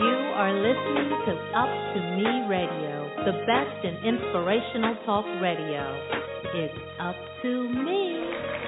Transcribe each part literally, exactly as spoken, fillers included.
You are listening to Up to Me Radio, the best in inspirational talk radio. It's up to me.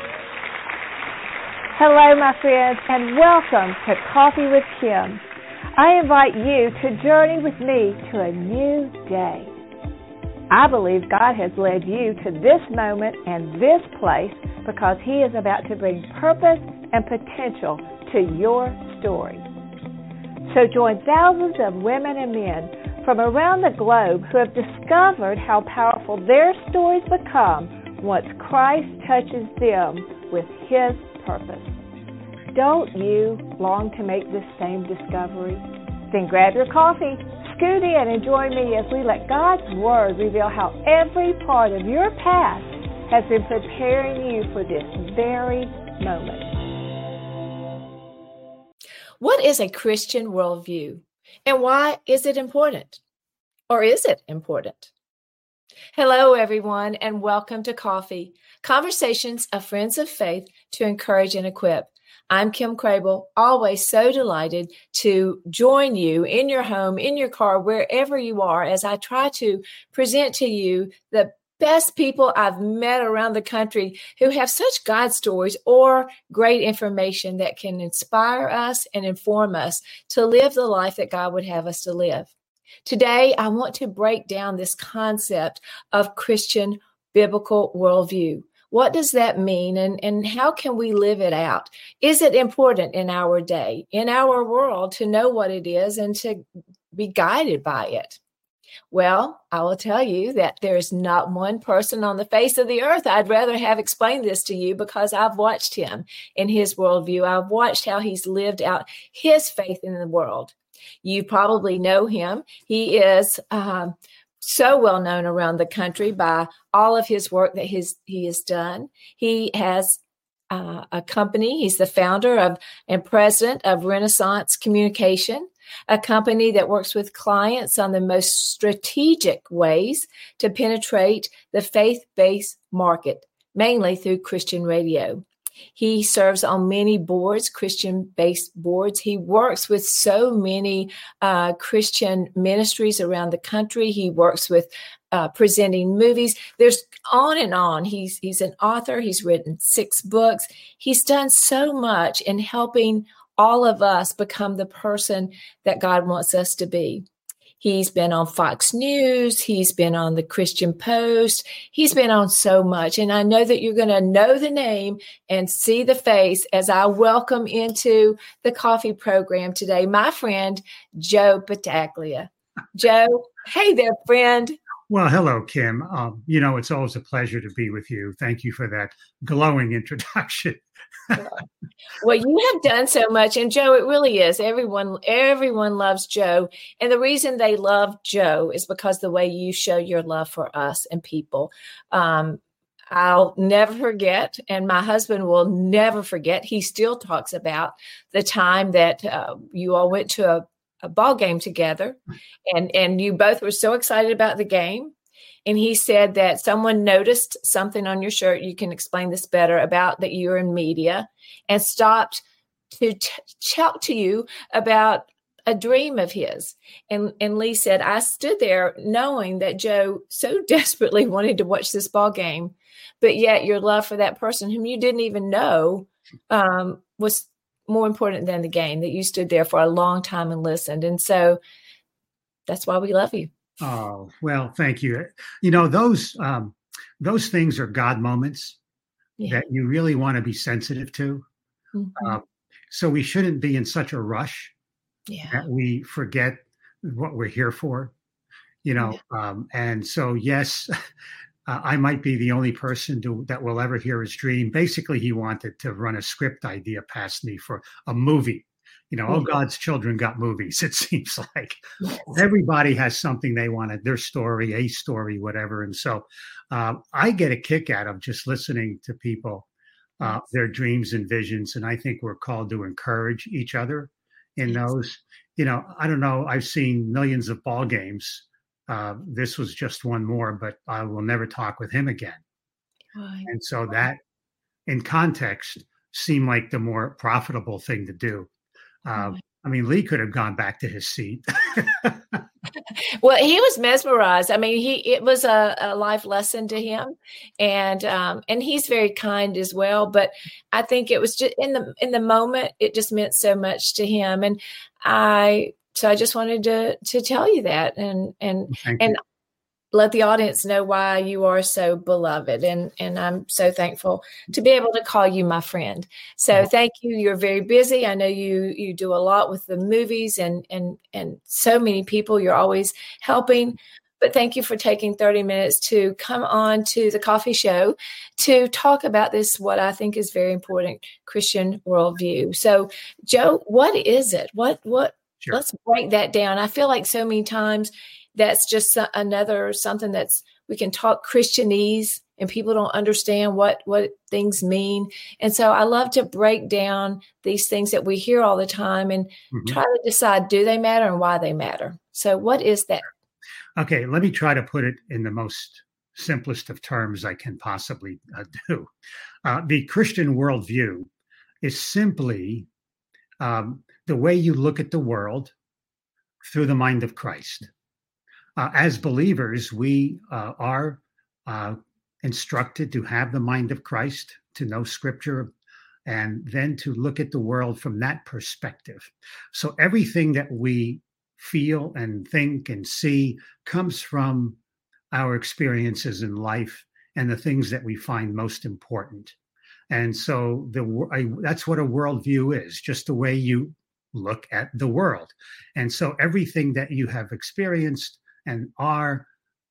Hello, my friends, and welcome to Coffee with Kim. I invite you to journey with me to a new day. I believe God has led you to this moment and this place because He is about to bring purpose and potential to your story. So join thousands of women and men from around the globe who have discovered how powerful their stories become once Christ touches them with His purpose. Don't you long to make this same discovery? Then grab your coffee, scoot in, and join me as we let God's Word reveal how every part of your past has been preparing you for this very moment. What is a Christian worldview, and why is it important? Or is it important? Hello, everyone, and welcome to Coffee, Conversations of Friends of Faith to encourage and equip. I'm Kim Crable, always so delighted to join you in your home, in your car, wherever you are, as I try to present to you the best people I've met around the country who have such God stories or great information that can inspire us and inform us to live the life that God would have us to live. Today, I want to break down this concept of Christian biblical worldview. What does that mean, and, and how can we live it out? Is it important in our day, in our world, to know what it is and to be guided by it? Well, I will tell you that there is not one person on the face of the earth I'd rather have explained this to you, because I've watched him in his worldview. I've watched how he's lived out his faith in the world. You probably know him. He is um, so well known around the country by all of his work that his, he has done. He has uh, a company. He's the founder of and president of Renaissance Communication, a company that works with clients on the most strategic ways to penetrate the faith-based market, mainly through Christian radio. He serves on many boards, Christian-based boards. He works with so many uh, Christian ministries around the country. He works with uh, presenting movies. There's on and on. He's he's an author. He's written six books. He's done so much in helping all of us become the person that God wants us to be. He's been on Fox News. He's been on the Christian Post. He's been on so much. And I know that you're going to know the name and see the face as I welcome into the coffee program today, my friend, Joe Battaglia. Joe, hey there, friend. Well, hello, Kim. Um, you know, it's always a pleasure to be with you. Thank you for that glowing introduction. Well, you have done so much. And Joe, it really is. Everyone, everyone loves Joe. And the reason they love Joe is because the way you show your love for us and people. Um, I'll never forget, and my husband will never forget. He still talks about the time that uh, you all went to a, a ball game together, and, and you both were so excited about the game. And he said that someone noticed something on your shirt. You can explain this better, about that you're in media, and stopped to t- talk to you about a dream of his. And, and Lee said, I stood there knowing that Joe so desperately wanted to watch this ball game, but yet your love for that person whom you didn't even know um, was more important than the game, that you stood there for a long time and listened. And so that's why we love you. Oh, well, thank you. You know, those um, those things are God moments yeah. that you really want to be sensitive to. Mm-hmm. Uh, so we shouldn't be in such a rush yeah. that we forget what we're here for, you know. Yeah. Um, and so, yes, uh, I might be the only person to, that will ever hear his dream. Basically, he wanted to run a script idea past me for a movie. You know, oh, God's children got movies, it seems like. Yes. Everybody has something they wanted, their story, a story, whatever. And so uh, I get a kick out of just listening to people, uh, yes. their dreams and visions. And I think we're called to encourage each other in yes. those. You know, I don't know, I've seen millions of ball games. Uh, this was just one more, but I will never talk with him again. Right. And so that, in context, seemed like the more profitable thing to do. Uh, I mean, Lee could have gone back to his seat. Well, he was mesmerized. I mean, he it was a, a life lesson to him, and um, and he's very kind as well. But I think it was just in the in the moment, it just meant so much to him, and I so I just wanted to to tell you that, and and Thank and. you. Let the audience know why you are so beloved. And, and I'm so thankful to be able to call you my friend. So thank you. You're very busy. I know you, you do a lot with the movies and, and, and so many people. You're always helping. But thank you for taking thirty minutes to come on to the coffee show to talk about this, what I think is very important, Christian worldview. So, Joe, what is it? What, what, Sure. Let's break that down. I feel like so many times that's just another something that's we can talk Christianese and people don't understand what what things mean. And so I love to break down these things that we hear all the time and mm-hmm. try to decide, do they matter and why they matter? So what is that? Okay, let me try to put it in the most simplest of terms I can possibly uh, do. Uh, the Christian worldview is simply um, the way you look at the world through the mind of Christ. Uh, as believers, we uh, are uh, instructed to have the mind of Christ, to know Scripture, and then to look at the world from that perspective. So everything that we feel and think and see comes from our experiences in life and the things that we find most important. And so the I, that's what a worldview is, just the way you look at the world. And so everything that you have experienced and are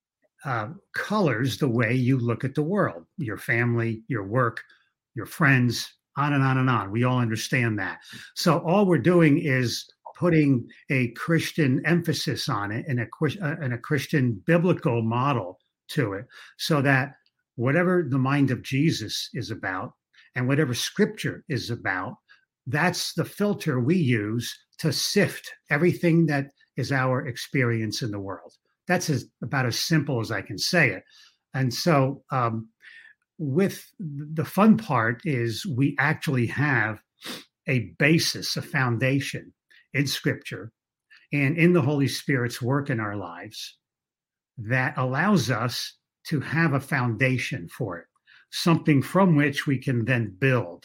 uh, colors the way you look at the world, your family, your work, your friends, on and on and on. We all understand that. So all we're doing is putting a Christian emphasis on it and a, and a Christian biblical model to it, so that whatever the mind of Jesus is about and whatever Scripture is about, that's the filter we use to sift everything that is our experience in the world. That's as, about as simple as I can say it. And so um, with the fun part is we actually have a basis, a foundation in Scripture and in the Holy Spirit's work in our lives that allows us to have a foundation for it, something from which we can then build.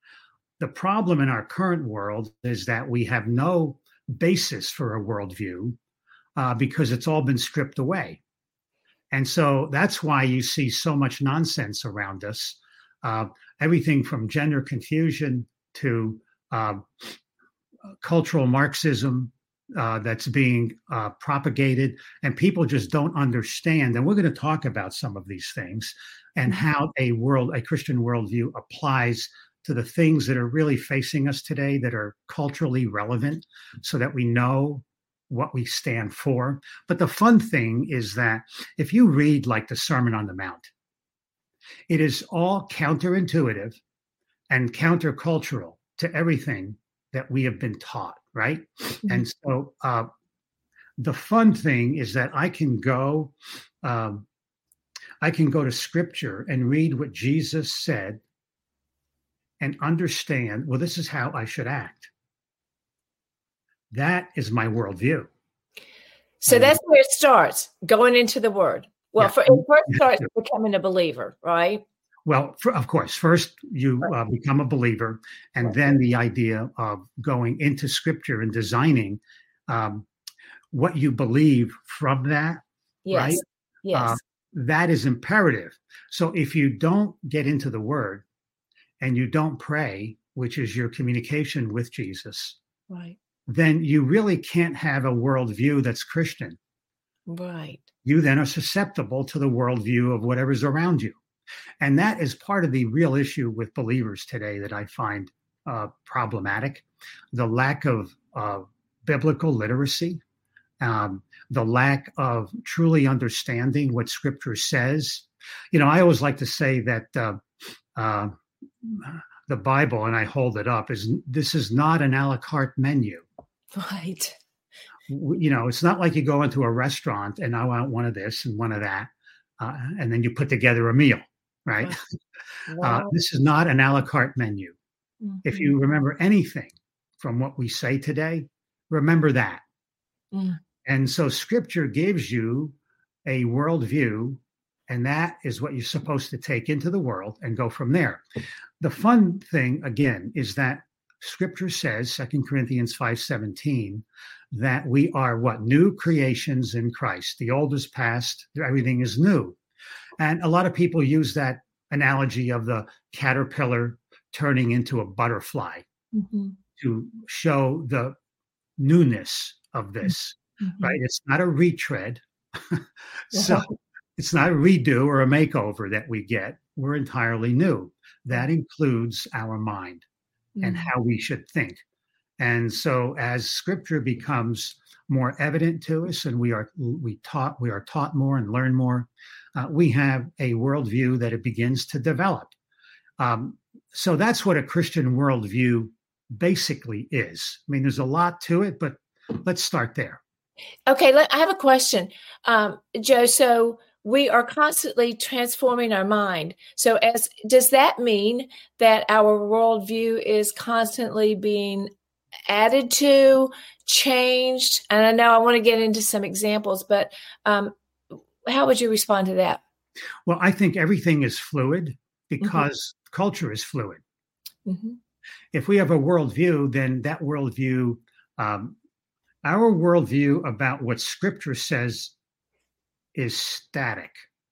The problem in our current world is that we have no basis for a worldview uh, because it's all been stripped away. And so that's why you see so much nonsense around us, uh, everything from gender confusion to uh, cultural Marxism uh, that's being uh, propagated, and people just don't understand. And we're going to talk about some of these things and how a world, a Christian worldview applies to the things that are really facing us today that are culturally relevant, so that we know what we stand for. But the fun thing is that if you read like the Sermon on the Mount, it is all counterintuitive and countercultural to everything that we have been taught, right? Mm-hmm. And so uh, the fun thing is that I can go, um, I can go to Scripture and read what Jesus said and understand, well, this is how I should act. That is my worldview. So that's where it starts, going into the Word. Well, yeah. for, it first starts becoming a believer, right? Well, for, of course, first you uh, become a believer, and right. then the idea of going into Scripture and designing um, what you believe from that, yes. right? Yes, uh, that is imperative. So if you don't get into the Word and you don't pray, which is your communication with Jesus, right, then you really can't have a worldview that's Christian. Right. You then are susceptible to the worldview of whatever's around you. And that is part of the real issue with believers today that I find uh, problematic. The lack of uh, biblical literacy, um, the lack of truly understanding what Scripture says. You know, I always like to say that uh, uh, the Bible, and I hold it up, is this is not an a la carte menu. Right. You know, it's not like you go into a restaurant and I want one of this and one of that, uh, and then you put together a meal, right? Wow. Uh, this is not an a la carte menu. Mm-hmm. If you remember anything from what we say today, remember that. Mm. And so Scripture gives you a worldview, and that is what you're supposed to take into the world and go from there. The fun thing, again, is that Scripture says, Second Corinthians five seventeen, that we are what? New creations in Christ. The old is past, everything is new. And a lot of people use that analogy of the caterpillar turning into a butterfly mm-hmm. to show the newness of this, mm-hmm. right? It's not a retread. So yeah. It's not a redo or a makeover that we get. We're entirely new. That includes our mind mm-hmm. and how we should think. And so as Scripture becomes more evident to us and we are we taught we are taught more and learn more, uh, we have a worldview that it begins to develop. Um, so that's what a Christian worldview basically is. I mean, there's a lot to it, but let's start there. Okay, let, I have a question, um, Joe. So we are constantly transforming our mind. So as does that mean that our worldview is constantly being added to, changed? And I know I want to get into some examples, but um, how would you respond to that? Well, I think everything is fluid because mm-hmm. culture is fluid. Mm-hmm. If we have a worldview, then that worldview, um, our worldview about what Scripture says is static.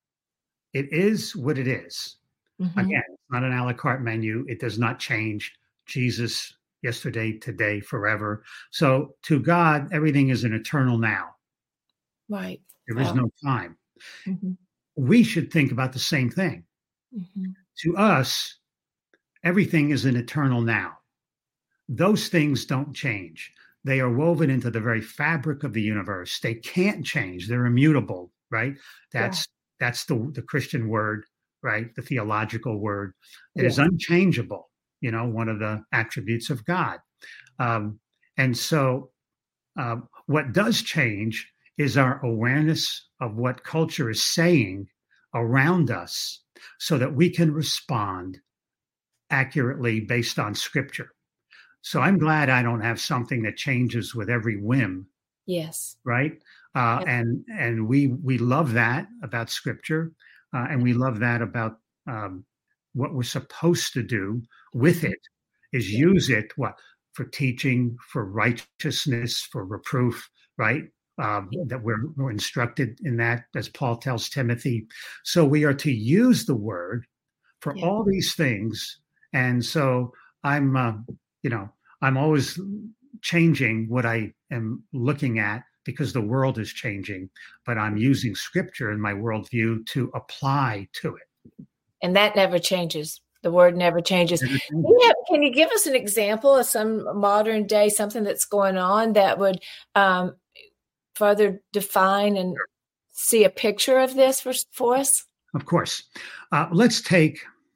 It is what it is. Mm-hmm. Again, it's not an a la carte menu. It does not change. Jesus, yesterday, today, forever. So to God, everything is an eternal now. Right. There is wow. no time. Mm-hmm. We should think about the same thing. Mm-hmm. To us, everything is an eternal now. Those things don't change. They are woven into the very fabric of the universe. They can't change. They're immutable, right? That's yeah. that's the, the Christian word, right? The theological word. It yeah. is unchangeable, you know, one of the attributes of God. Um, and so um, what does change is our awareness of what culture is saying around us so that we can respond accurately based on Scripture. So I'm glad I don't have something that changes with every whim. Yes. Right. Uh, yep. And and we we love that about Scripture, uh, and we love that about um, what we're supposed to do with it is yep. use it what for teaching, for righteousness, for reproof. Right. Um, yep. That we're, we're instructed in that, as Paul tells Timothy. So we are to use the word for yep. all these things. And so I'm. Uh, You know, I'm always changing what I am looking at because the world is changing, but I'm using Scripture in my worldview to apply to it. And that never changes. The word never changes. Never changes. Yeah, can you give us an example of some modern day, something that's going on that would um, further define and sure. see a picture of this for, for us? Of course. Uh, let's take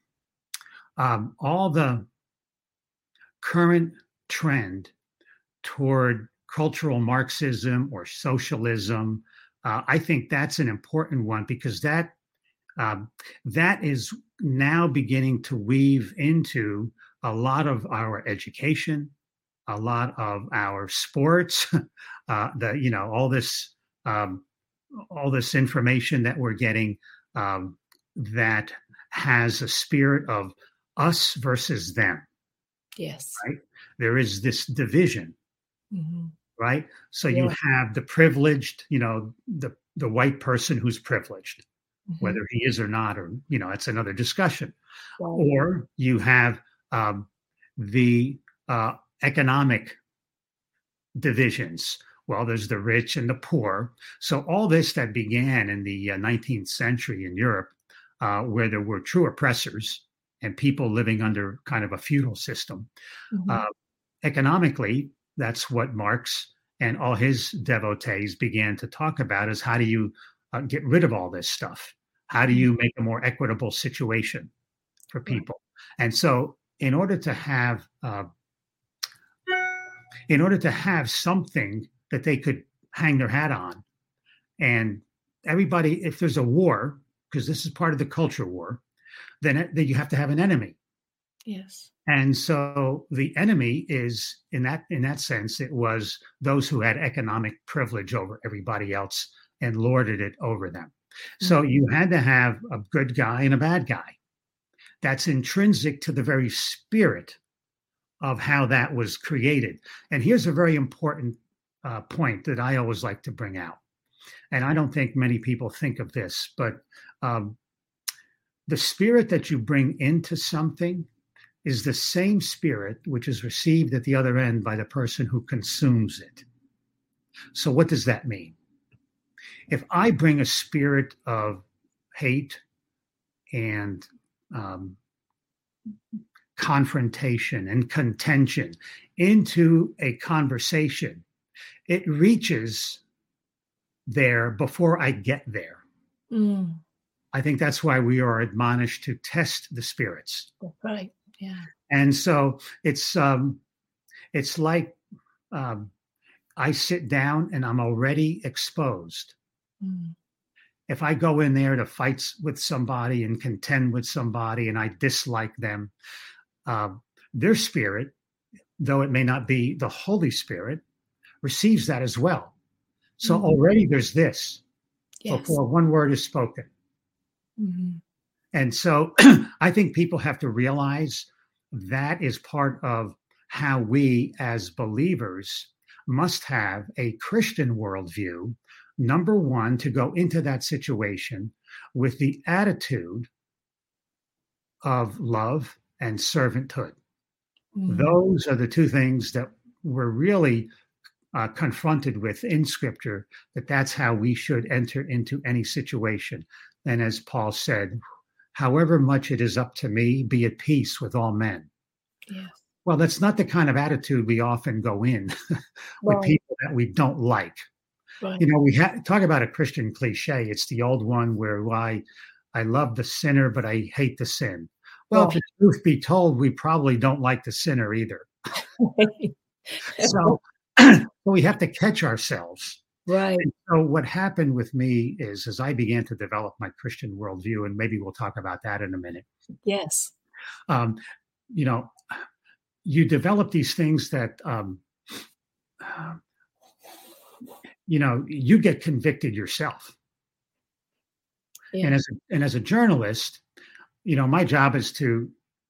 um, all the current trend toward cultural Marxism or socialism. Uh, I think that's an important one because that um, that is now beginning to weave into a lot of our education, a lot of our sports, uh, the you know all this um, all this information that we're getting um, that has a spirit of us versus them. Yes. Right. There is this division. Mm-hmm. Right. So yeah. you have the privileged, you know, the, the white person who's privileged, mm-hmm. whether he is or not, or, you know, it's another discussion. Wow. Or you have um, the uh, economic divisions. Well, there's the rich and the poor. So all this that began in the uh, nineteenth century in Europe, uh, where there were true oppressors and people living under kind of a feudal system. Mm-hmm. Uh, economically, that's what Marx and all his devotees began to talk about is how do you uh, get rid of all this stuff? How do you make a more equitable situation for people? Right. And so in order to have, uh, in order to have something that they could hang their hat on, and everybody, if there's a war, because this is part of the culture war, then, then you have to have an enemy. Yes. And so the enemy is, in that in that sense, it was those who had economic privilege over everybody else and lorded it over them. Mm-hmm. So you had to have a good guy and a bad guy. That's intrinsic to the very spirit of how that was created. And here's a very important uh, point that I always like to bring out. And I don't think many people think of this, but um, the spirit that you bring into something is the same spirit which is received at the other end by the person who consumes it. So what does that mean? If I bring a spirit of hate and um, confrontation and contention into a conversation, it reaches there before I get there. Mm. I think that's why we are admonished to test the spirits. Right. Yeah. And so it's um, it's like um, I sit down and I'm already exposed. Mm. If I go in there to fight with somebody and contend with somebody and I dislike them, uh, their spirit, though it may not be the Holy Spirit, receives that as well. So mm-hmm. already there's this yes. before one word is spoken. Mm-hmm. And so I think people have to realize that is part of how we as believers must have a Christian worldview. Number one, to go into that situation with the attitude of love and servanthood. Mm-hmm. Those are the two things that we're really uh, confronted with in Scripture, that that's how we should enter into any situation. And as Paul said, however much it is up to me, be at peace with all men. Yes. Well, that's not the kind of attitude we often go in with right. people that we don't like. Right. You know, we ha- talk about a Christian cliche. It's the old one where I, I love the sinner, but I hate the sin. Well, right. if the truth be told, we probably don't like the sinner either. So we have to catch ourselves. Right. And so what happened with me is, as I began to develop my Christian worldview, and maybe we'll talk about that in a minute. Yes. Um, you know, you develop these things that, um, uh, you know, you get convicted yourself. Yeah. And as a, and as a journalist, you know, my job is to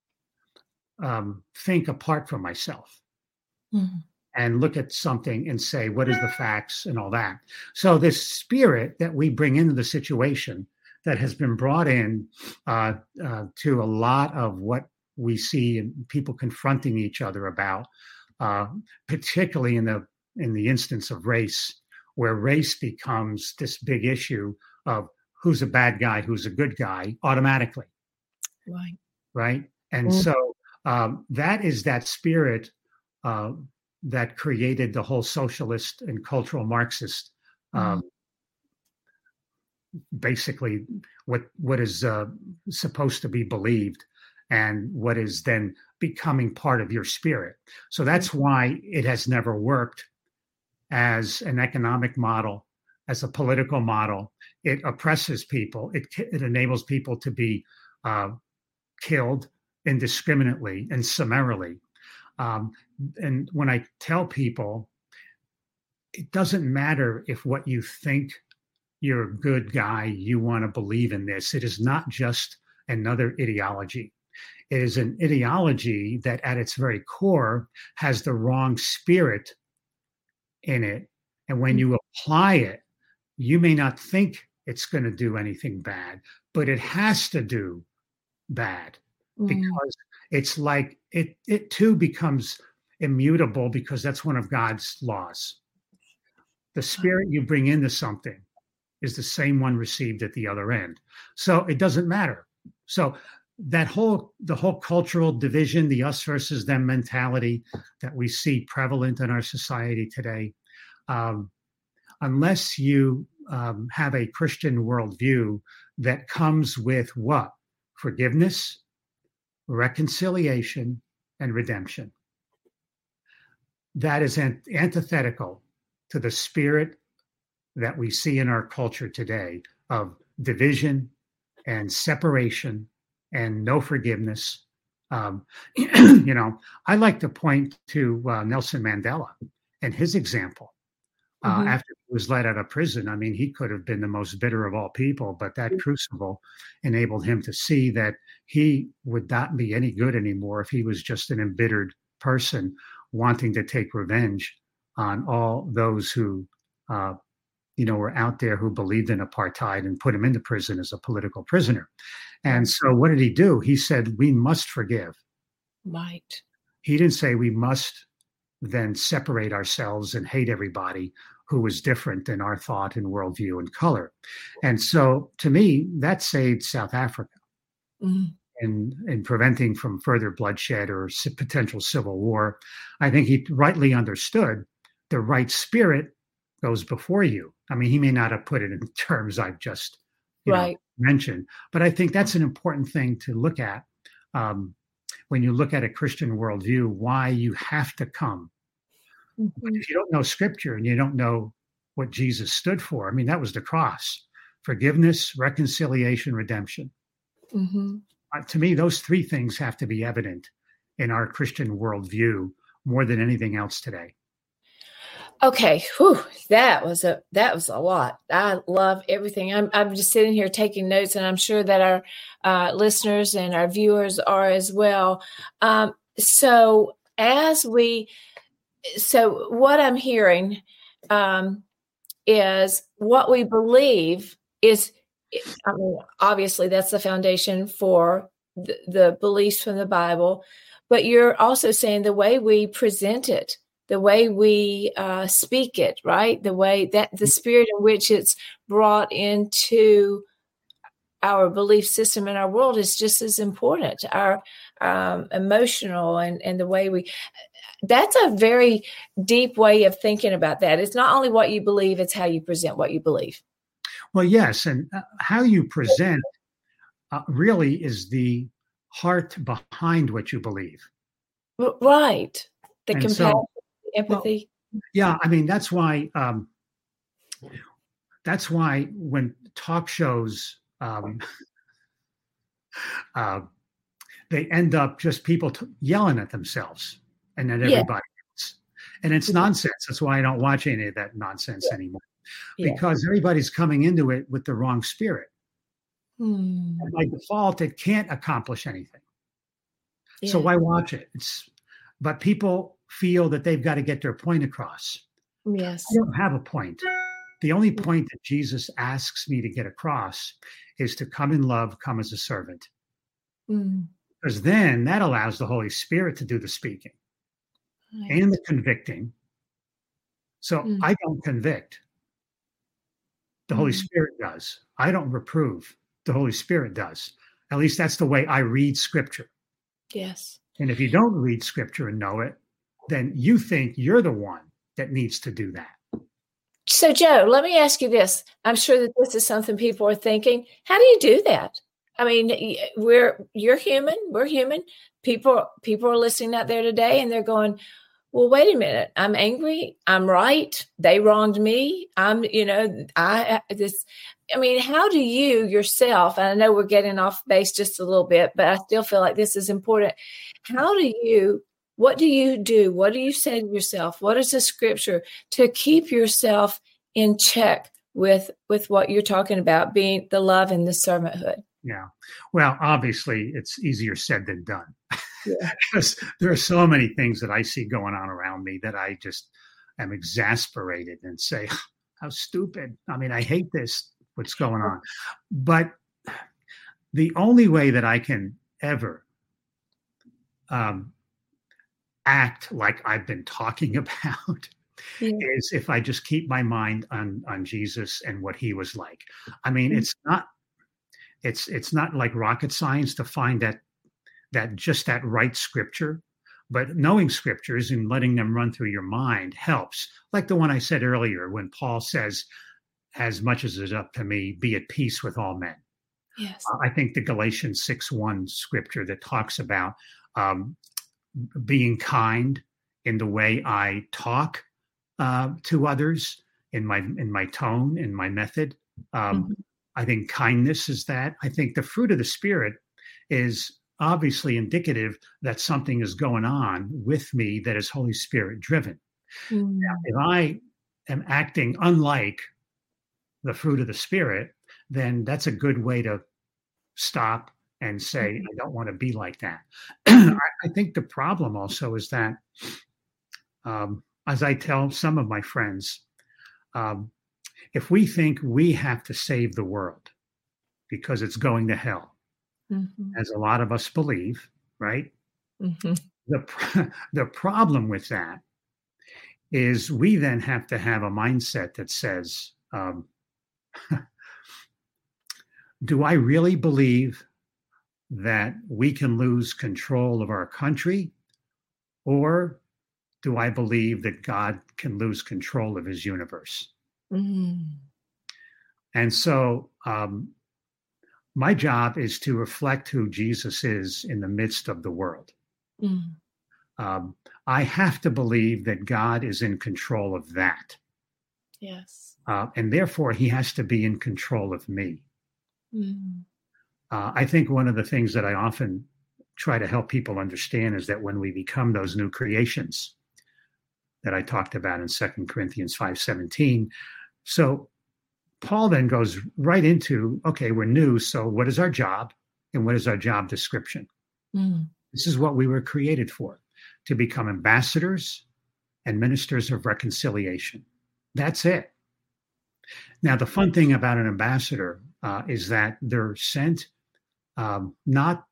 um, think apart from myself. Mm-hmm. And look at something and say, what is the facts and all that? So this spirit that we bring into the situation that has been brought in uh, uh, to a lot of what we see in people confronting each other about, uh, particularly in the in the instance of race, where race becomes this big issue of who's a bad guy, who's a good guy, automatically. Right. Right. And mm-hmm. so um, that is that spirit uh, that created the whole socialist and cultural Marxist, um, mm. basically what what is uh, supposed to be believed and what is then becoming part of your spirit. So that's mm. why it has never worked as an economic model, as a political model. It oppresses people. It, it enables people to be uh, killed indiscriminately and summarily. Um, and when I tell people, it doesn't matter if what you think you're a good guy, you want to believe in this. It is not just another ideology. It is an ideology that at its very core has the wrong spirit in it. And when you apply it, you may not think it's going to do anything bad, but it has to do bad mm. because it's like it, it too becomes immutable because that's one of God's laws. The spirit you bring into something is the same one received at the other end. So it doesn't matter. So that whole, the whole cultural division, the us versus them mentality that we see prevalent in our society today, um, unless you um, have a Christian worldview that comes with what? Forgiveness, reconciliation, and redemption. That is ant- antithetical to the spirit that we see in our culture today of division and separation and no forgiveness Um, you know, I like to point to uh, Nelson Mandela and his example. Uh, mm-hmm. After he was let out of prison, I mean, he could have been the most bitter of all people, but that mm-hmm. crucible enabled him to see that he would not be any good anymore if he was just an embittered person wanting to take revenge on all those who, uh, you know, were out there who believed in apartheid and put him into prison as a political prisoner. And so what did he do? He said, we must forgive. Right. He didn't say we must then separate ourselves and hate everybody who was different in our thought and worldview and color. And so to me, that saved South Africa mm-hmm. in, in preventing from further bloodshed or potential civil war. I think he rightly understood the right spirit goes before you. I mean, he may not have put it in terms I've just you right. know, mentioned, but I think that's an important thing to look at um, when you look at a Christian worldview, why you have to come. Mm-hmm. If you don't know scripture and you don't know what Jesus stood for, I mean, that was the cross: forgiveness, reconciliation, redemption. Mm-hmm. Uh, to me, those three things have to be evident in our Christian worldview more than anything else today. Okay, whew, that was a that was a lot. I love everything. I'm I'm just sitting here taking notes, and I'm sure that our uh, listeners and our viewers are as well. Um, so as we, so what I'm hearing um, is what we believe is. I mean, obviously, that's the foundation for the, the beliefs from the Bible. But you're also saying the way we present it, the way we uh, speak it, right? The way that the spirit in which it's brought into our belief system and our world is just as important. Our um, emotional and, and the way we, that's a very deep way of thinking about that. It's not only what you believe, it's how you present what you believe. Well, yes. And uh, how you present uh, really is the heart behind what you believe. Right. The and compassion. So, empathy. Well, yeah, I mean that's why um, that's why when talk shows um, uh, they end up just people t- yelling at themselves and at everybody yeah. else, and it's nonsense. That's why I don't watch any of that nonsense yeah. anymore, yeah. because everybody's coming into it with the wrong spirit. Hmm. And by default, it can't accomplish anything. Yeah. So why watch it? It's but people feel that they've got to get their point across. Yes. I don't have a point. The only point that Jesus asks me to get across is to come in love, come as a servant. Mm. Because then that allows the Holy Spirit to do the speaking right. and the convicting. So mm. I don't convict. The mm. Holy Spirit does. I don't reprove. The Holy Spirit does. At least that's the way I read Scripture. Yes. And if you don't read Scripture and know it, then you think you're the one that needs to do that. So, Joe, let me ask you this. I'm sure that this is something people are thinking. How do you do that? I mean, we're you're human. We're human. People people are listening out there today, and they're going, well, wait a minute. I'm angry. I'm right. They wronged me. I'm, you know, I this. I mean, how do you yourself, and I know we're getting off base just a little bit, but I still feel like this is important. How do you What do you do? What do you say to yourself? What is the scripture to keep yourself in check with, with what you're talking about, being the love and the servanthood? Yeah. Well, obviously, it's easier said than done. Yeah. Because there are so many things that I see going on around me that I just am exasperated and say, how stupid. I mean, I hate this, what's going on. But the only way that I can ever um, act like I've been talking about yeah. is if I just keep my mind on, on Jesus and what he was like. I mean, mm-hmm. it's not, it's, it's not like rocket science to find that, that just that right scripture, but knowing scriptures and letting them run through your mind helps. Like the one I said earlier, when Paul says, as much as it's up to me, be at peace with all men. Yes. Uh, I think the Galatians six one scripture that talks about, um, being kind in the way I talk uh, to others, in my in my tone, in my method. Um, mm-hmm. I think kindness is that. I think the fruit of the Spirit is obviously indicative that something is going on with me that is Holy Spirit driven. Mm. Now, if I am acting unlike the fruit of the Spirit, then that's a good way to stop and say, mm-hmm. I don't want to be like that. I, I think the problem also is that, um, as I tell some of my friends, um, if we think we have to save the world because it's going to hell, mm-hmm. as a lot of us believe, right? Mm-hmm. The, the problem with that is we then have to have a mindset that says, um, do I really believe that we can lose control of our country, or do I believe that God can lose control of his universe? Mm-hmm. And so um, my job is to reflect who Jesus is in the midst of the world. Mm-hmm. Um, I have to believe that God is in control of that. Yes. Uh, and therefore, he has to be in control of me. Mm-hmm. Uh, I think one of the things that I often try to help people understand is that when we become those new creations that I talked about in Second Corinthians five seventeen, so Paul then goes right into, okay, we're new, so what is our job and what is our job description? Mm. This is what we were created for, to become ambassadors and ministers of reconciliation. That's it. Now, the fun thing about an ambassador uh, is that they're sent um, not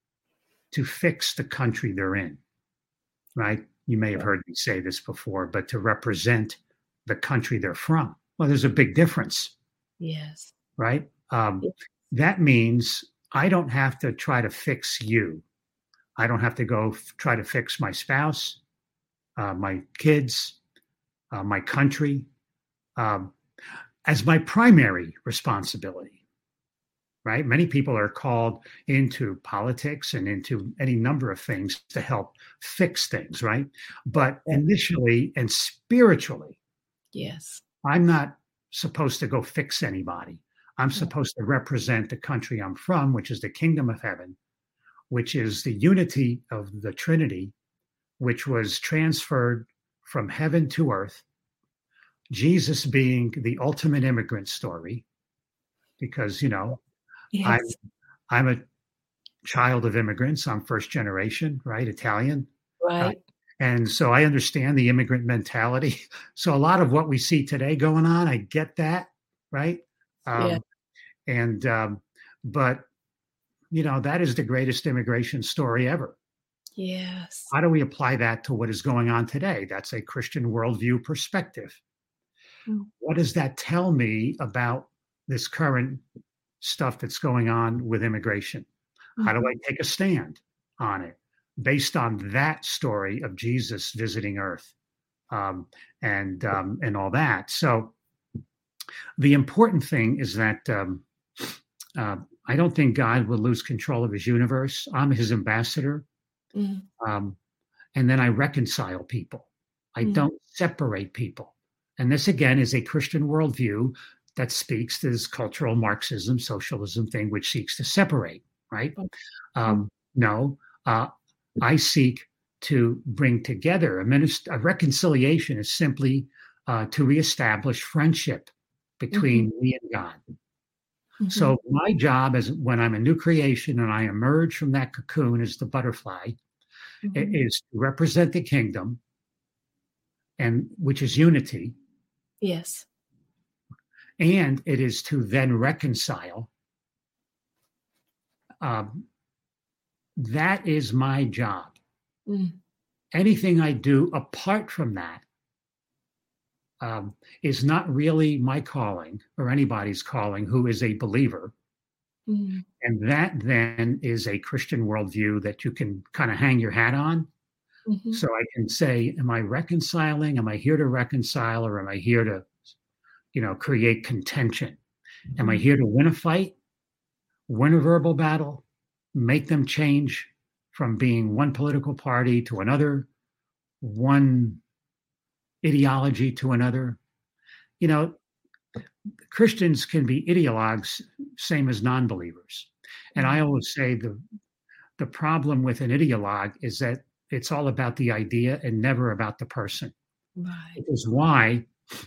to fix the country they're in, right? You may have heard me say this before, but to represent the country they're from. Well, there's a big difference. Yes. Right? Um, yes. That means I don't have to try to fix you. I don't have to go f- try to fix my spouse, uh, my kids, uh, my country, um, as my primary responsibility, right? Many people are called into politics and into any number of things to help fix things, right? But initially and spiritually, yes, I'm not supposed to go fix anybody. I'm supposed to represent the country I'm from, which is the kingdom of heaven, which is the unity of the Trinity, which was transferred from heaven to earth. Jesus being the ultimate immigrant story, because, you know, yes. I'm, I'm a child of immigrants. I'm first generation, right? Italian. Right. Uh, and so I understand the immigrant mentality. So a lot of what we see today going on, I get that, right? Um, yeah. And, um, but, you know, that is the greatest immigration story ever. Yes. How do we apply that to what is going on today? That's a Christian worldview perspective. Mm. What does that tell me about this current stuff that's going on with immigration? Mm-hmm. How do I take a stand on it based on that story of Jesus visiting Earth um, and um, and all that? So the important thing is that um, uh, I don't think God will lose control of his universe. I'm his ambassador. Mm. Um, and then I reconcile people. I mm. don't separate people. And this, again, is a Christian worldview that speaks to this cultural Marxism, socialism thing, which seeks to separate, right? Um, no, uh, I seek to bring together. A, minist- a reconciliation is simply uh, to reestablish friendship between mm-hmm. me and God. Mm-hmm. So my job is, when I'm a new creation and I emerge from that cocoon as the butterfly, mm-hmm. is to represent the kingdom, and which is unity. Yes. And it is to then reconcile. Um, that is my job. Mm. Anything I do apart from that um, is not really my calling or anybody's calling who is a believer. Mm. And that then is a Christian worldview that you can kind of hang your hat on. Mm-hmm. So I can say, am I reconciling? Am I here to reconcile, or am I here to, you know, create contention? Mm-hmm. Am I here to win a fight, win a verbal battle, make them change from being one political party to another, one ideology to another? You know, Christians can be ideologues, same as non-believers. And I always say the the problem with an ideologue is that it's all about the idea and never about the person. Right. Which is why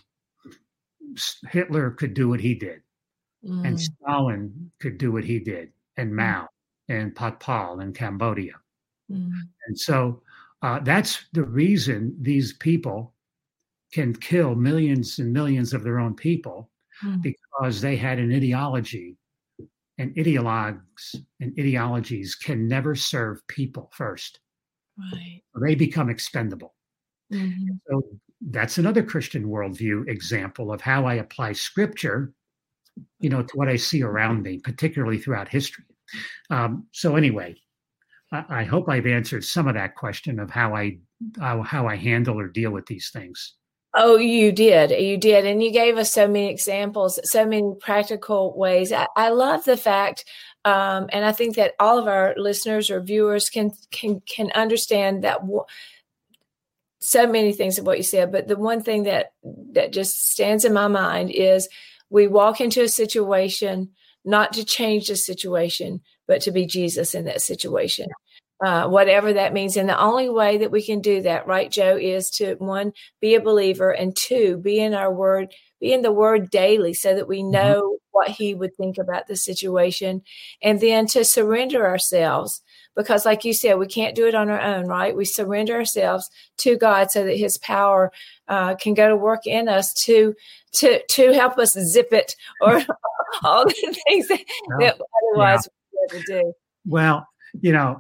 Hitler could do what he did, mm. and Stalin could do what he did, and mm. Mao and Patpal in Cambodia. Mm. And so uh, that's the reason these people can kill millions and millions of their own people, mm. because they had an ideology, and ideologues and ideologies can never serve people first. Right. They become expendable. Mm-hmm. So that's another Christian worldview example of how I apply scripture, you know, to what I see around me, particularly throughout history. Um, so anyway, I, I hope I've answered some of that question of how I how, how I handle or deal with these things. Oh, you did. You did. And you gave us so many examples, so many practical ways. I, I love the fact, um, and I think that all of our listeners or viewers can can can understand that w- so many things of what you said. But the one thing that that just stands in my mind is we walk into a situation not to change the situation, but to be Jesus in that situation. Uh, whatever that means. And the only way that we can do that, right, Joe, is to, one, be a believer, and two, be in our word, be in the word daily so that we know mm-hmm. what he would think about the situation, and then to surrender ourselves, because like you said, we can't do it on our own, right? We surrender ourselves to God so that his power uh, can go to work in us to to to help us zip it, or all the things that, well, that otherwise yeah. we would do. Well, you know,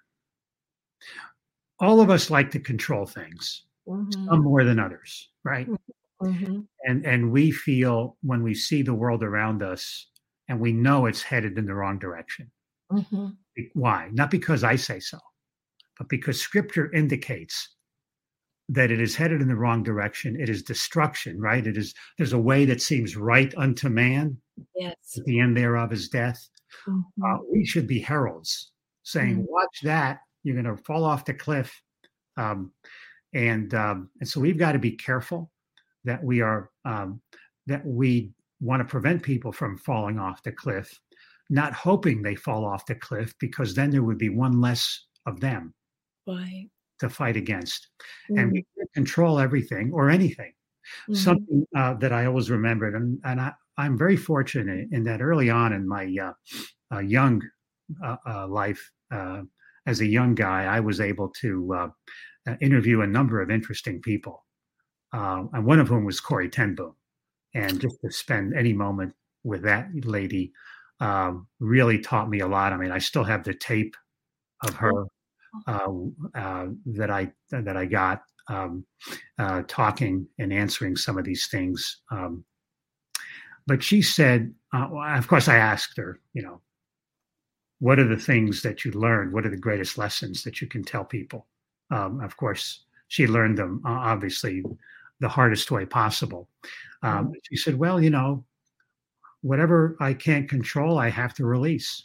all of us like to control things, mm-hmm. some more than others, right? Mm-hmm. And and we feel when we see the world around us and we know it's headed in the wrong direction. Mm-hmm. Why? Not because I say so, but because scripture indicates that it is headed in the wrong direction. It is destruction, right? It is, there's a way that seems right unto man. Yes. At the end thereof is death. Mm-hmm. Uh, we should be heralds saying, mm-hmm. watch that. You're going to fall off the cliff. Um, and, um, and so we've got to be careful that we are, um, that we want to prevent people from falling off the cliff, not hoping they fall off the cliff, because then there would be one less of them right. to fight against. Mm-hmm. And we can't control everything or anything. Mm-hmm. Something uh, that I always remembered, and, and I, I'm very fortunate in that early on in my uh, uh, young uh, uh, life, uh, as a young guy, I was able to uh, uh, interview a number of interesting people. Uh, and one of whom was Corrie ten Boom. And just to spend any moment with that lady um, really taught me a lot. I mean, I still have the tape of her uh, uh, that I that I got um, uh, talking and answering some of these things. Um, but she said, uh, well, of course, I asked her, you know, what are the things that you learned? What are the greatest lessons that you can tell people? Um, of course, she learned them, uh, obviously, the hardest way possible. Um, mm-hmm. She said, well, you know, whatever I can't control, I have to release.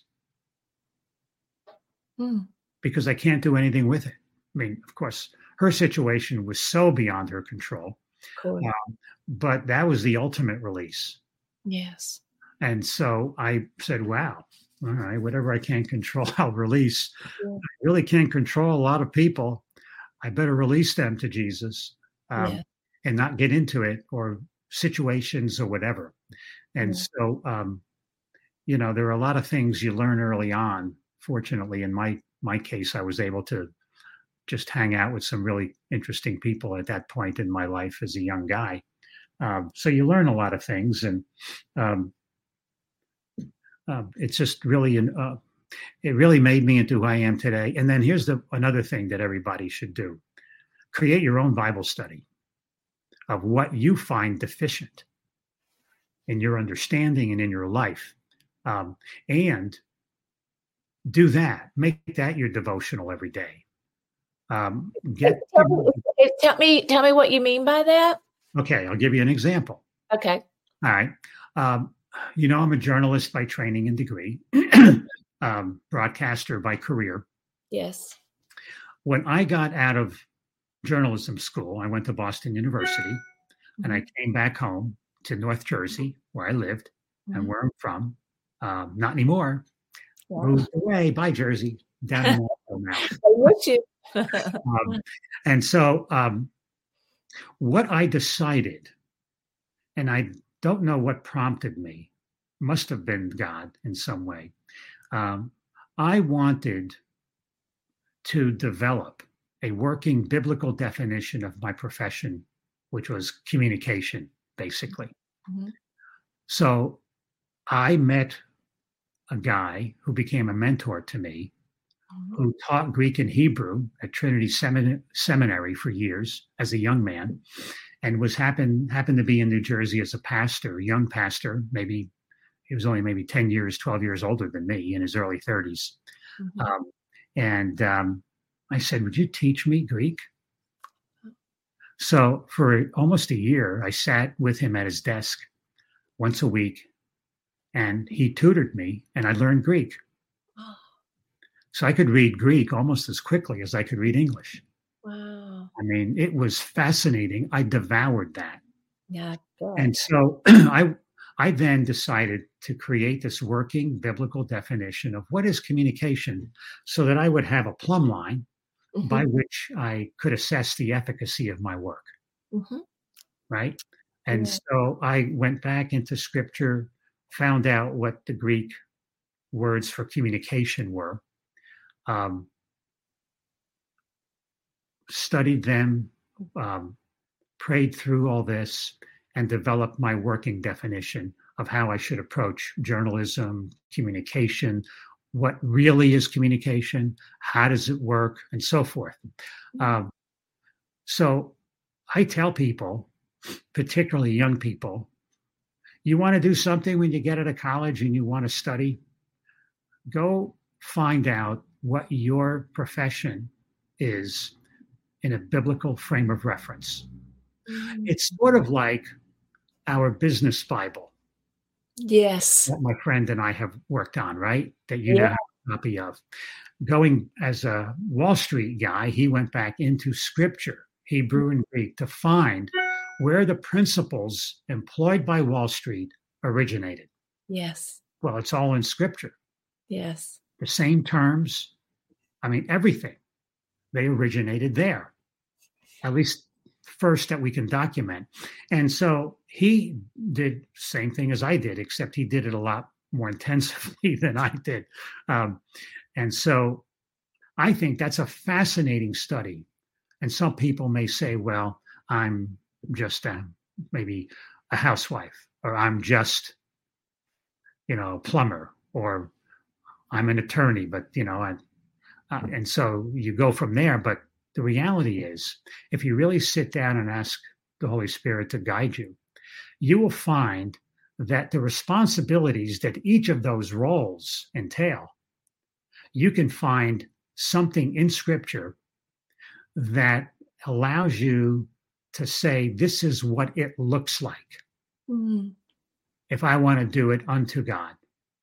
Mm. Because I can't do anything with it. I mean, of course, her situation was so beyond her control. Cool. Um, but that was the ultimate release. Yes. And so I said, wow, all right, whatever I can't control, I'll release. Yeah. I really can't control a lot of people. I better release them to Jesus um, yeah. and not get into it or situations or whatever. And yeah. so, um, you know, there are a lot of things you learn early on. Fortunately, in my my case, I was able to just hang out with some really interesting people at that point in my life as a young guy. Um, so you learn a lot of things, and um, uh, it's just really, an, uh, it really made me into who I am today. And then here's the another thing that everybody should do: create your own Bible study of what you find deficient in your understanding and in your life, um, and do that. Make that your devotional every day. Um, get tell me, tell me, tell me what you mean by that. Okay, I'll give you an example. Okay. All right. Um, you know, I'm a journalist by training and degree, um, broadcaster by career. Yes. When I got out of journalism school, I went to Boston University, mm-hmm. and I came back home to North Jersey, where I lived, mm-hmm. and where I'm from. Um, not anymore. Yeah. Moved away by Jersey. down in now. I wish you. um, and so um, what I decided, and I don't know what prompted me, must have been God in some way. Um, I wanted to develop a working biblical definition of my profession, which was communication, basically. Mm-hmm. So I met a guy who became a mentor to me, mm-hmm. who taught Greek and Hebrew at Trinity Semin- Seminary for years as a young man, and was happen happened to be in New Jersey as a pastor, a young pastor. Maybe he was only maybe ten years, twelve years older than me, in his early thirties. Mm-hmm. Um, and um, I said, "Would you teach me Greek?" So for almost a year, I sat with him at his desk once a week, and he tutored me, and I learned Greek. Oh. So I could read Greek almost as quickly as I could read English. Wow. I mean, it was fascinating. I devoured that. Yeah. Good. And so I I then decided to create this working biblical definition of what is communication, so that I would have a plumb line mm-hmm. by which I could assess the efficacy of my work. Mm-hmm. Right? And yeah. so I went back into scripture, found out what the Greek words for communication were, um, studied them, um, prayed through all this, and developed my working definition of how I should approach journalism, communication, what really is communication, how does it work, and so forth. Mm-hmm. Um, so I tell people, particularly young people, you want to do something when you get out of college and you want to study, go find out what your profession is in a biblical frame of reference. Mm-hmm. It's sort of like our business Bible. Yes. That my friend and I have worked on, right? That you yeah. now have a copy of. Going as a Wall Street guy, he went back into scripture, Hebrew and Greek, to find where the principles employed by Wall Street originated. Yes. Well, it's all in scripture. Yes. The same terms. I mean, everything. They originated there, at least first that we can document. And so he did the same thing as I did, except he did it a lot more intensively than I did. Um, and so I think that's a fascinating study. And some people may say, well, I'm just a, maybe a housewife, or I'm just, you know, a plumber, or I'm an attorney, but, you know, I, uh, and so you go from there. But the reality is, if you really sit down and ask the Holy Spirit to guide you, you will find that the responsibilities that each of those roles entail, you can find something in Scripture that allows you to say, this is what it looks like mm. if I want to do it unto God.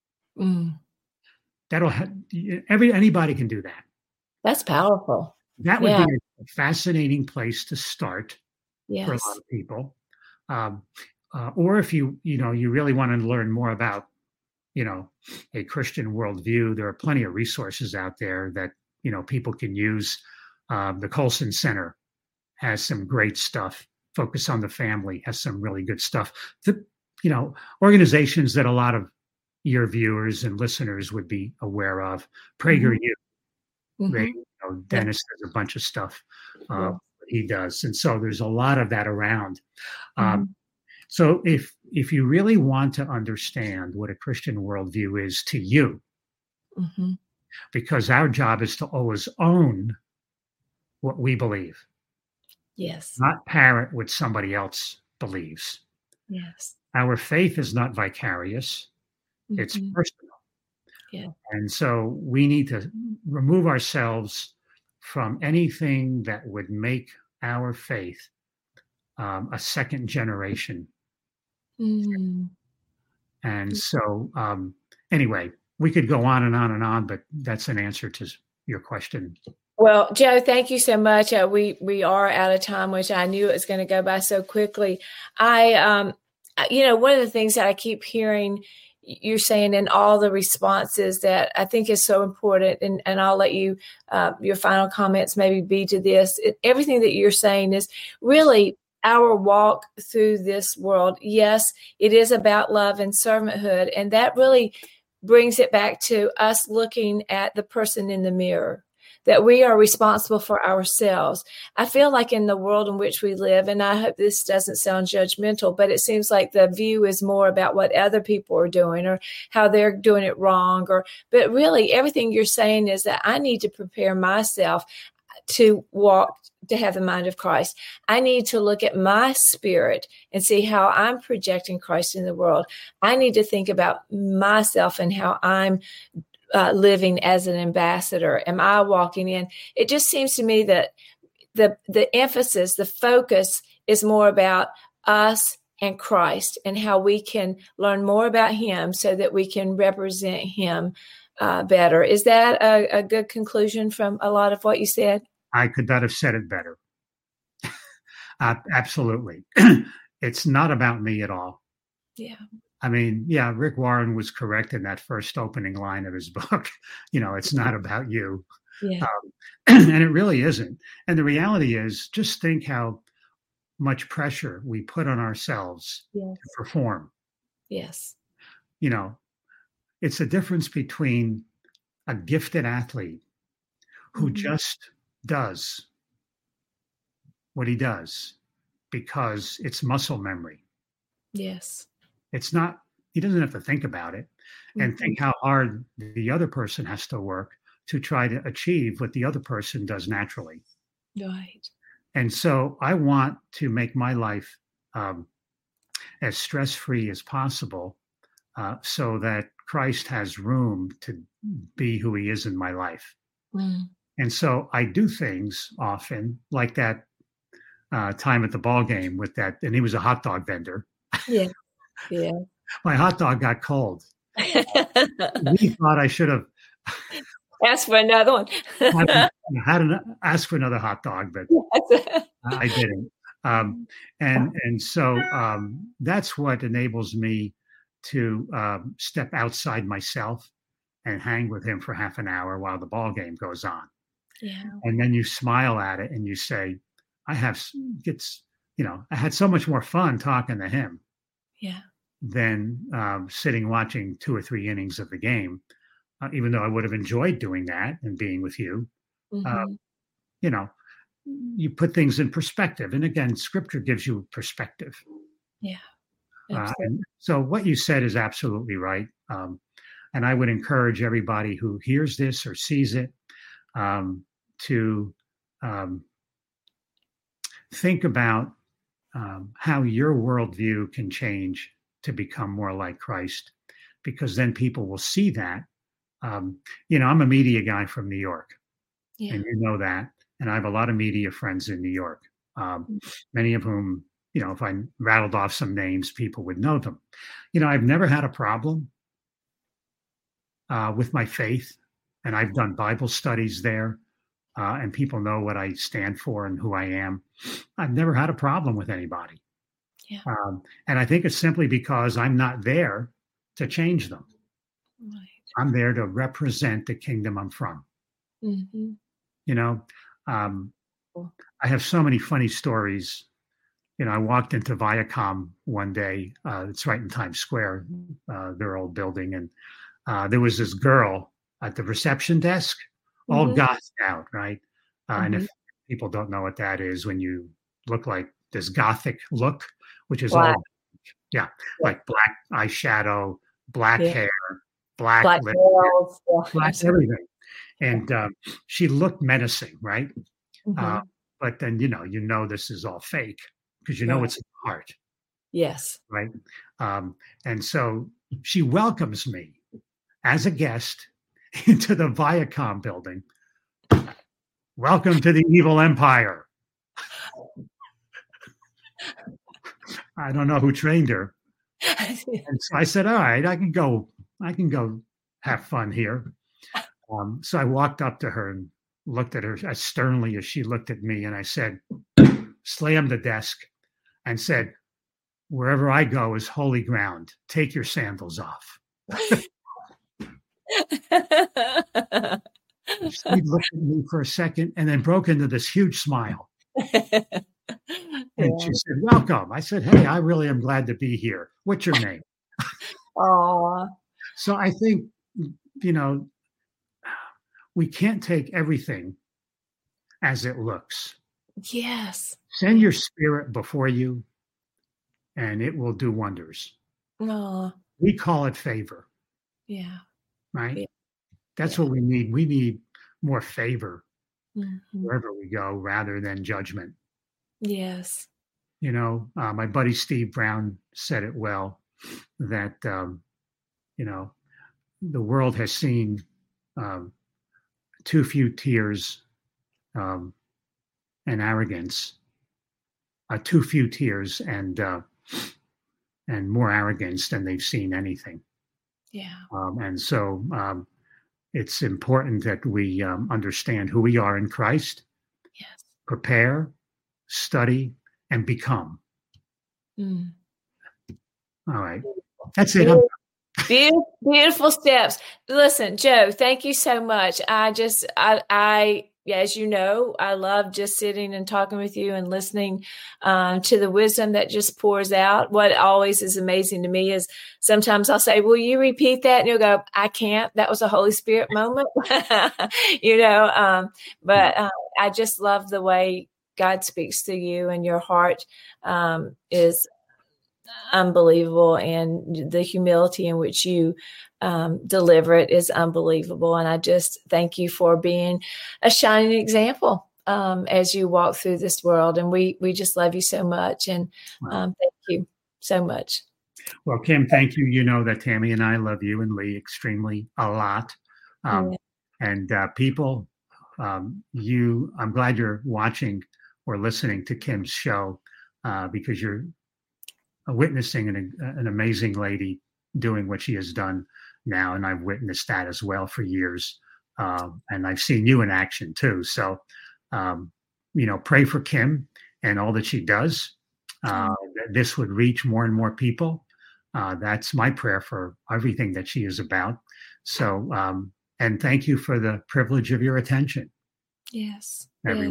Mm. That'll ha- every anybody can do that. That's powerful. That would yeah. be a fascinating place to start yes. for a lot of people. Um, uh, or if you you know you really want to learn more about you know a Christian worldview, there are plenty of resources out there that you know people can use. Um, the Colson Center has some great stuff. Focus on the Family has some really good stuff. The you know organizations that a lot of your viewers and listeners would be aware of. PragerU. Mm-hmm. They, you know, Dennis yeah. does a bunch of stuff uh, yeah. he does, and so there's a lot of that around. Mm-hmm. Um, so if if you really want to understand what a Christian worldview is to you, mm-hmm. because our job is to always own what we believe. Yes. Not parrot what somebody else believes. Yes. Our faith is not vicarious. Mm-hmm. It's personal. Yeah. And so we need to remove ourselves from anything that would make our faith um, a second generation. Mm. And so um, anyway, we could go on and on and on, but that's an answer to your question. Well, Joe, thank you so much. Uh, we we are out of time, which I knew it was going to go by so quickly. I, um, you know, one of the things that I keep hearing you're saying in all the responses that I think is so important. And, and I'll let you, uh, your final comments maybe be to this. It, everything that you're saying is really our walk through this world. Yes, it is about love and servanthood. And that really brings it back to us looking at the person in the mirror, that we are responsible for ourselves. I feel like in the world in which we live, and I hope this doesn't sound judgmental, but it seems like the view is more about what other people are doing or how they're doing it wrong. Or, but really everything you're saying is that I need to prepare myself to walk, to have the mind of Christ. I need to look at my spirit and see how I'm projecting Christ in the world. I need to think about myself and how I'm uh, living as an ambassador. Am I walking in? It just seems to me that the the emphasis, the focus is more about us and Christ and how we can learn more about him so that we can represent him uh, better. Is that a, a good conclusion from a lot of what you said? I could not have said it better. uh, absolutely. It's not about me at all. Yeah. I mean, yeah, Rick Warren was correct in that first opening line of his book. You know, it's not about you. Yeah. Um, and it really isn't. And the reality is, just think how much pressure we put on ourselves Yes. to perform. Yes. You know, it's a difference between a gifted athlete who mm-hmm. just does what he does because it's muscle memory. Yes. It's not, he doesn't have to think about it mm-hmm. and think how hard the other person has to work to try to achieve what the other person does naturally. Right. And so I want to make my life um, as stress-free as possible uh, so that Christ has room to be who he is in my life. Mm. And so I do things often like that uh, time at the ball game with that, and he was a hot dog vendor. Yeah, yeah. My hot dog got cold. We thought I should have asked for another one. had, had an, asked for another hot dog, but I didn't. Um, and and so um, that's what enables me to um, step outside myself and hang with him for half an hour while the ball game goes on. Yeah. And then you smile at it and you say, I have, it's, you know, I had so much more fun talking to him. Yeah. Than um, sitting watching two or three innings of the game, uh, even though I would have enjoyed doing that and being with you. Mm-hmm. Uh, you know, you put things in perspective. And again, scripture gives you perspective. Yeah. Uh, and so what you said is absolutely right. Um, and I would encourage everybody who hears this or sees it um, to um, think about um, how your worldview can change to become more like Christ, because then people will see that. Um, you know, I'm a media guy from New York, yeah. and you know that. And I have a lot of media friends in New York, um, mm-hmm. many of whom, you know, if I rattled off some names, people would know them. You know, I've never had a problem uh, with my faith, and I've done Bible studies there, uh, and people know what I stand for and who I am. I've never had a problem with anybody. Yeah. Um, and I think it's simply because I'm not there to change them. Right. I'm there to represent the kingdom I'm from. Mm-hmm. You know, um, cool. I have so many funny stories. You know, I walked into Viacom one day. Uh, it's right in Times Square, uh, their old building. And uh, there was this girl at the reception desk, all mm-hmm. gothed out, right? Uh, mm-hmm. And if people don't know what that is, when you look like this gothic look, which is black. all, yeah, like black eyeshadow, black yeah. hair, black, black, lip, girls, yeah. black everything. And um, she looked menacing, right? Mm-hmm. Uh, but then, you know, you know this is all fake because you know right. it's in the heart. Yes. Right? Um, and so she welcomes me as a guest into the Viacom building. Welcome to the evil empire. I don't know who trained her. And so I said, all right, I can go, I can go have fun here. Um, so I walked up to her and looked at her as sternly as she looked at me. And I said, slammed the desk and said, wherever I go is holy ground. Take your sandals off. She looked at me for a second and then broke into this huge smile. And Yeah. she said, welcome. I said, hey, I really am glad to be here. What's your name? Aw. So I think, you know, we can't take everything as it looks. Yes. Send your spirit before you, and it will do wonders. Aw. We call it favor, Yeah. right? Yeah. That's Yeah. what we need. We need more favor Mm-hmm. wherever we go rather than judgment. Yes. You know, uh, my buddy Steve Brown said it well, that, um, you know, the world has seen um, too few tears um, and arrogance, uh, too few tears and uh, and more arrogance than they've seen anything. Yeah. Um, and so um, it's important that we um, understand who we are in Christ, Yes. prepare, study, and become. Mm. All right. That's it. I'm- Beautiful, beautiful steps. Listen, Joe, thank you so much. I just, I, I, as you know, I love just sitting and talking with you and listening um, to the wisdom that just pours out. What always is amazing to me is sometimes I'll say, will you repeat that? And you'll go, I can't. That was a Holy Spirit moment, you know, um, but uh, I just love the way God speaks to you, and your heart um, is unbelievable, and the humility in which you um, deliver it is unbelievable. And I just thank you for being a shining example um, as you walk through this world. And we we just love you so much, and um, thank you so much. Well, Kim, thank you. You know that Tammy and I love you and Lee extremely a lot. Um, Yeah. And uh, people, um, you, I'm glad you're watching or listening to Kim's show uh, because you're witnessing an, an amazing lady doing what she has done now. And I've witnessed that as well for years. Um, and I've seen you in action too. So, um, you know, pray for Kim and all that she does. Uh, that this would reach more and more people. Uh, that's my prayer for everything that she is about. So, um, and thank you for the privilege of your attention. Yes. Everyone. Yes.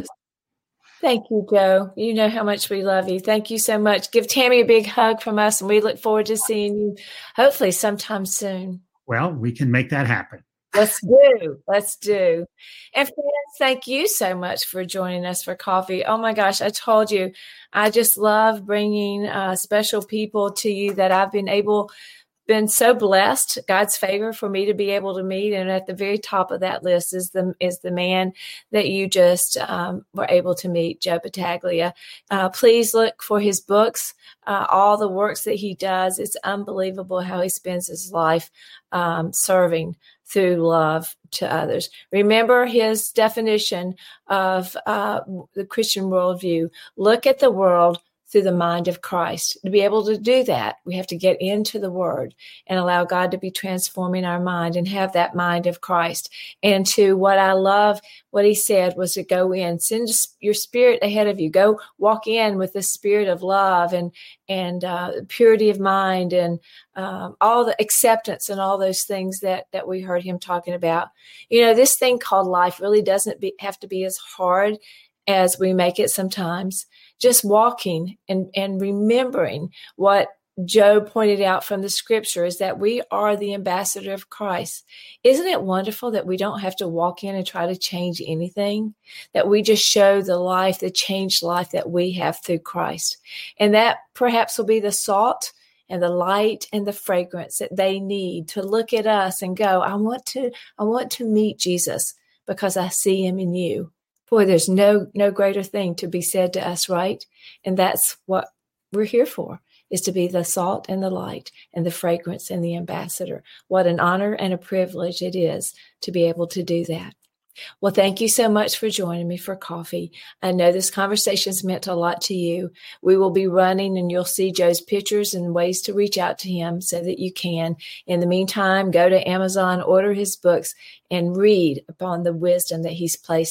Thank you, Joe. You know how much we love you. Thank you so much. Give Tammy a big hug from us, and we look forward to seeing you hopefully sometime soon. Well, we can make that happen. Let's do. Let's do. And friends, thank you so much for joining us for coffee. Oh my gosh, I told you, I just love bringing uh, special people to you that I've been able been so blessed, God's favor for me to be able to meet. And at the very top of that list is the is the man that you just um, were able to meet, Joe Battaglia. Uh, please look for his books, uh, all the works that he does. It's unbelievable how he spends his life um, serving through love to others. Remember his definition of uh, the Christian worldview. Look at the world through the mind of Christ. To be able to do that, we have to get into the Word and allow God to be transforming our mind and have that mind of Christ. And to what I love, what he said was to go in, send your spirit ahead of you. Go walk in with the spirit of love and and uh, purity of mind and um, all the acceptance and all those things that that we heard him talking about. You know, this thing called life really doesn't be, have to be as hard as we make it sometimes. Just walking and, and remembering what Joe pointed out from the scripture is that we are the ambassador of Christ. Isn't it wonderful that we don't have to walk in and try to change anything, that we just show the life, the changed life that we have through Christ? And that perhaps will be the salt and the light and the fragrance that they need to look at us and go, I want to, I want to meet Jesus because I see him in you. Boy, there's no no greater thing to be said to us, right? And that's what we're here for, is to be the salt and the light and the fragrance and the ambassador. What an honor and a privilege it is to be able to do that. Well, thank you so much for joining me for coffee. I know this conversation's meant a lot to you. We will be running, and you'll see Joe's pictures and ways to reach out to him so that you can. In the meantime, go to Amazon, order his books, and read upon the wisdom that he's placed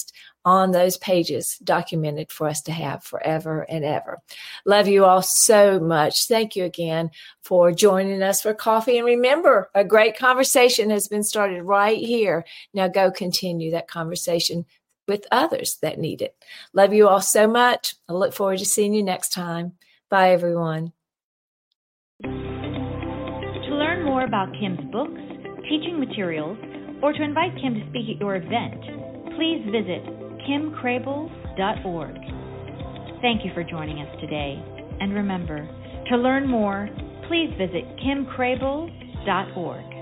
on those pages documented for us to have forever and ever. Love you all so much. Thank you again for joining us for coffee. And remember, a great conversation has been started right here. Now go continue that conversation with others that need it. Love you all so much. I look forward to seeing you next time. Bye, everyone. To learn more about Kim's books, teaching materials, or to invite Kim to speak at your event, please visit kim crable dot org. Thank you for joining us today. And remember, to learn more, please visit kim crable dot org.